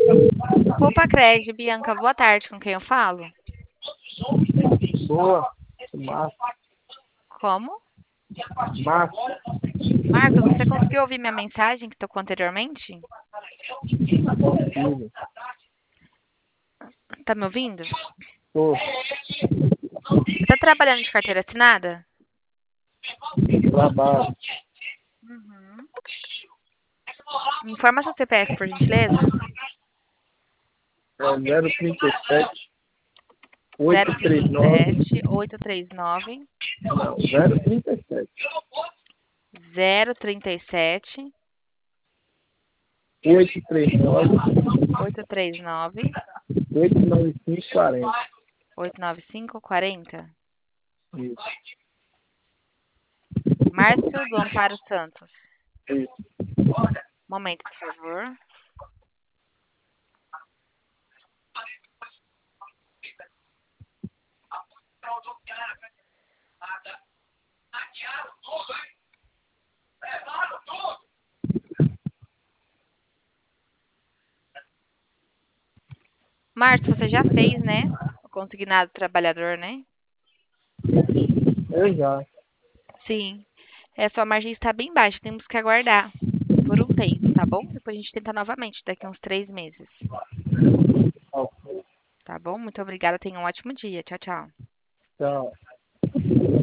Poupa Crédito, Bianca, boa tarde, com quem eu falo? Boa. Márcio. Como? Márcio. Marcos, você conseguiu ouvir minha mensagem que tocou anteriormente? Filho. Tá me ouvindo? Tô. Você tá trabalhando de carteira assinada? Trabalho. Uhum. Me informa seu CPF, por gentileza. É 037 839. 037 839 Não, 037 037 839 839 89540. 895 40. Isso. Márcio do Amparo Santos. Isso. Momento, por favor. Márcio, você já fez, né? O consignado trabalhador, né? Eu já. Sim. É, sua margem está bem baixa, temos que aguardar por um tempo, tá bom? Depois a gente tenta novamente, daqui a uns 3 meses. Ok. Tá bom? Muito obrigada, tenha um ótimo dia. Tchau, tchau. Tchau.